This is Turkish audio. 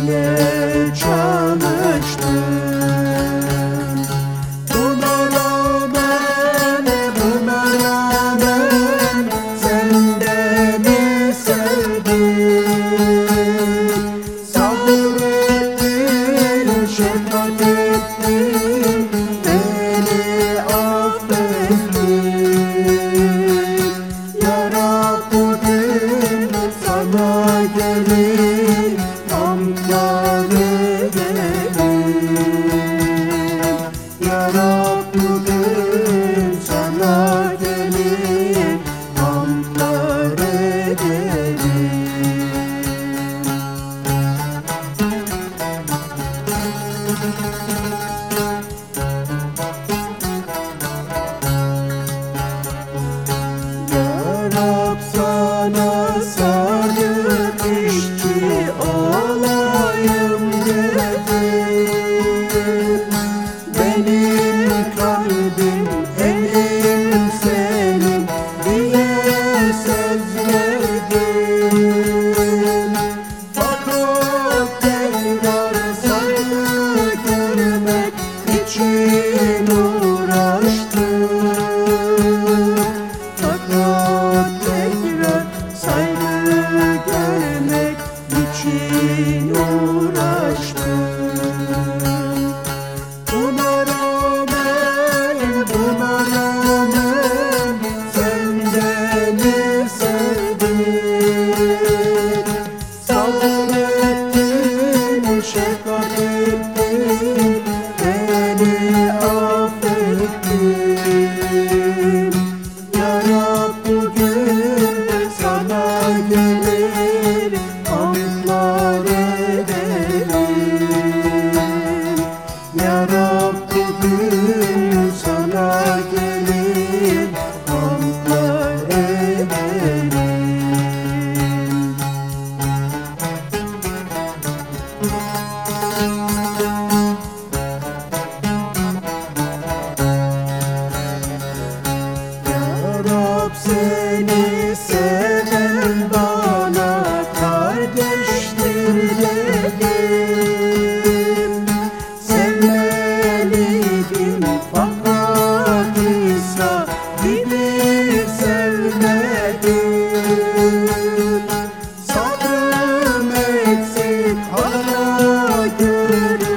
sevmeye çalıştım. Buna rağmen sen beni sevdin. Sabrettin, şefkat ettin, beni affettin. Ya Rab, bugün sana gelip hamdlar ederim. Ya Rab, bugün sana gelip hamdlar ederim. Ya Rab, sana sadık işçi olayım dedim. Benim kalbim elim senin diye söz verdim. Fakat tekrar saygı görmek için uğraştım. Fakat tekrar saygı görmek için uğraştım. Buna rağmen sen beni sevdin. Sabrettin, şefkat ettin, beni affettin. Ya Rab, bugün sana gelir hamdlar ederim. Ya Rab, bugün sana gelir hamdlar ederim. Ya Rab, seni seven bana kardeştir dedim. Sevmeliydim fakat İsa gibi sevmedim. Sabrım eksik, hala görüyorum.